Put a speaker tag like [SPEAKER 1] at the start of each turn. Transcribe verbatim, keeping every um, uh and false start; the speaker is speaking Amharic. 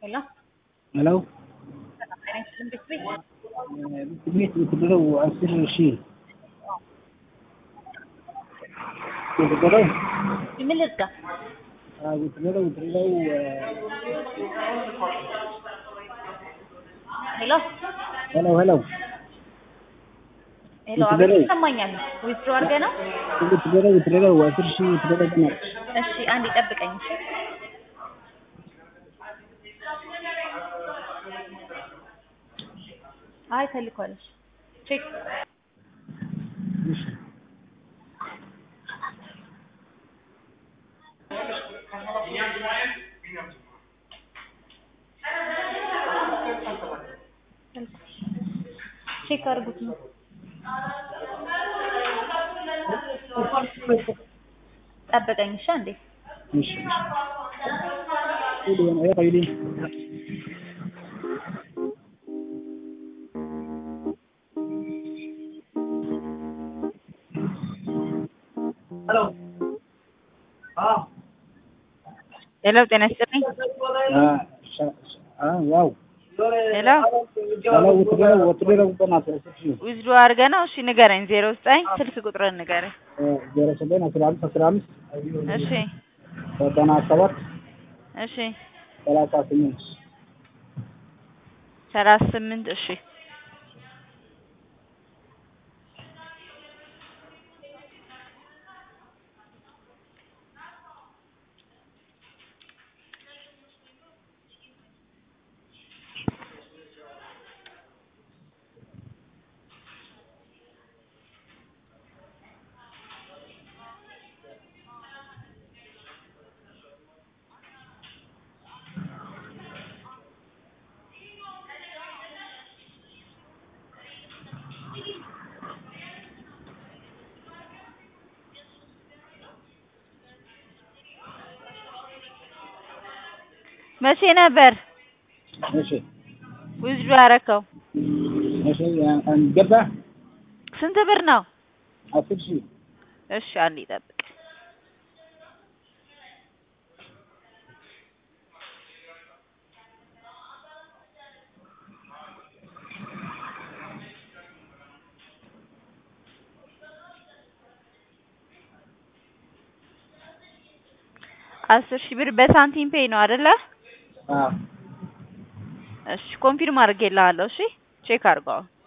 [SPEAKER 1] Hello?
[SPEAKER 2] Hello?
[SPEAKER 1] Hello, can I speak with you?
[SPEAKER 2] Bismit وتدرو عصير الشيء وتدرو
[SPEAKER 1] Milka.
[SPEAKER 2] وتدرو وتدرو
[SPEAKER 1] Hello?
[SPEAKER 2] هلو هلو
[SPEAKER 1] Hello, አቤት
[SPEAKER 2] وتدرو
[SPEAKER 1] ይሰማኛል። ዊዝድሮ አድርገህ ነው?
[SPEAKER 2] وتدرو وتدرو عصير الشيء وتدرو بنات
[SPEAKER 1] እሺ አንድ ይጠብቀኝ። እሺ አይ ተልኳል። እሺ ቼክ ቼክ አድርጉት ነው። ጠብቀኝ። እሺ አንዴ
[SPEAKER 2] مش قولي انا ايه قايلين هلو اه
[SPEAKER 1] ሄሎ ጤና ይስጥልኝ።
[SPEAKER 2] اه ش- اه واو
[SPEAKER 1] ሄሎ
[SPEAKER 2] هلو وتدرو وتدرو بنات عصير الشيء
[SPEAKER 1] ዊዝድሮ አድርገህ ነው? እሺ ንገረኝ። ዜሮ ዘጠኝ ስልክ ቁጥርን ንገረኝ።
[SPEAKER 2] ዜሮ ሰበን አስራ አምስት አስራ አምስት
[SPEAKER 1] እሺ
[SPEAKER 2] ዘጠና ሰባት
[SPEAKER 1] እሺ
[SPEAKER 2] ሰላሳ ስምንት
[SPEAKER 1] ሰላሳ ስምንት እሺ መቼ ነበር
[SPEAKER 2] እሺ
[SPEAKER 1] ዊዝድሮ ያደረከው?
[SPEAKER 2] እሺ ገባ
[SPEAKER 1] ስንት ብር ነው?
[SPEAKER 2] አስር ሺህ
[SPEAKER 1] እሺ አንዴ ጠብቅ። አስር ሺህ ብር በሳንቲም ፔይ ነው አይደለ?
[SPEAKER 2] አዎ
[SPEAKER 1] እሺ ኮንፊርም አድርጌልሃለሁ። እሺ ቼክ አድርገው።